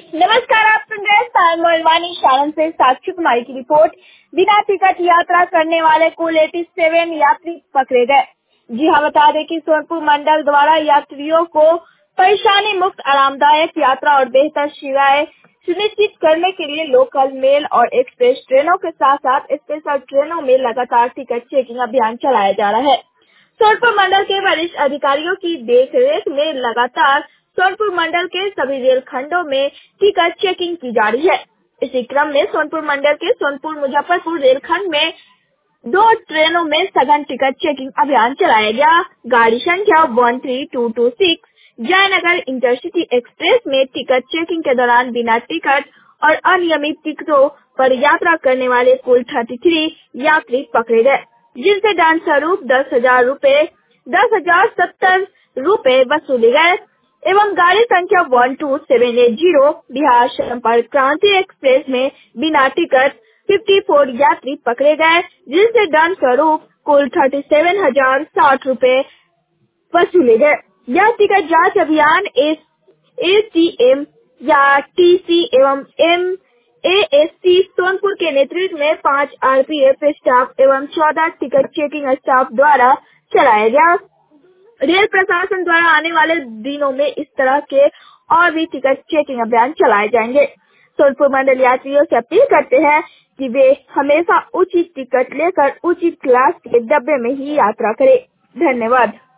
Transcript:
नमस्कार, आप सुन रहे हैं सारण शालन से साक्षी कुमारी की रिपोर्ट। बिना टिकट यात्रा करने वाले कुल 87 यात्री पकड़े गए। जी हाँ, बता दें कि सोनपुर मंडल द्वारा यात्रियों को परेशानी मुक्त आरामदायक यात्रा और बेहतर सेवाएं सुनिश्चित करने के लिए लोकल मेल और एक्सप्रेस ट्रेनों के साथ साथ स्पेशल ट्रेनों में लगातार टिकट चेकिंग अभियान चलाया जा रहा है। सोनपुर मंडल के वरिष्ठ अधिकारियों की देखरेख में लगातार सोनपुर मंडल के सभी रेल खंडों में टिकट चेकिंग की जा रही है। इसी क्रम में सोनपुर मंडल के सोनपुर मुजफ्फरपुर रेलखंड में 2 ट्रेनों में सघन टिकट चेकिंग अभियान चलाया गया। गाड़ी संख्या 13226 जयनगर इंटरसिटी एक्सप्रेस में टिकट चेकिंग के दौरान बिना टिकट और अनियमित टिकटों पर यात्रा करने वाले कुल 33 यात्री पकड़े गए, जिनसे दंड स्वरूप 10,070 रूपए वसूले गए एवं गाड़ी संख्या 12780 बिहार संपर्क क्रांति एक्सप्रेस में बिना टिकट 54 यात्री पकड़े गए, जिनसे दंड स्वरूप कुल 37,060 रूपए वसूले गए। यह टिकट जांच अभियान एसीएम या टीसी एवं एमएएससी सोनपुर के नेतृत्व में 5 आरपीएफ स्टाफ एवं 14 टिकट चेकिंग स्टाफ द्वारा चलाया गया। रेल प्रशासन द्वारा आने वाले दिनों में इस तरह के और भी टिकट चेकिंग अभियान चलाए जाएंगे। सोनपुर मंडल यात्रियों से अपील करते हैं कि वे हमेशा उचित टिकट लेकर उचित क्लास के डब्बे में ही यात्रा करें। धन्यवाद।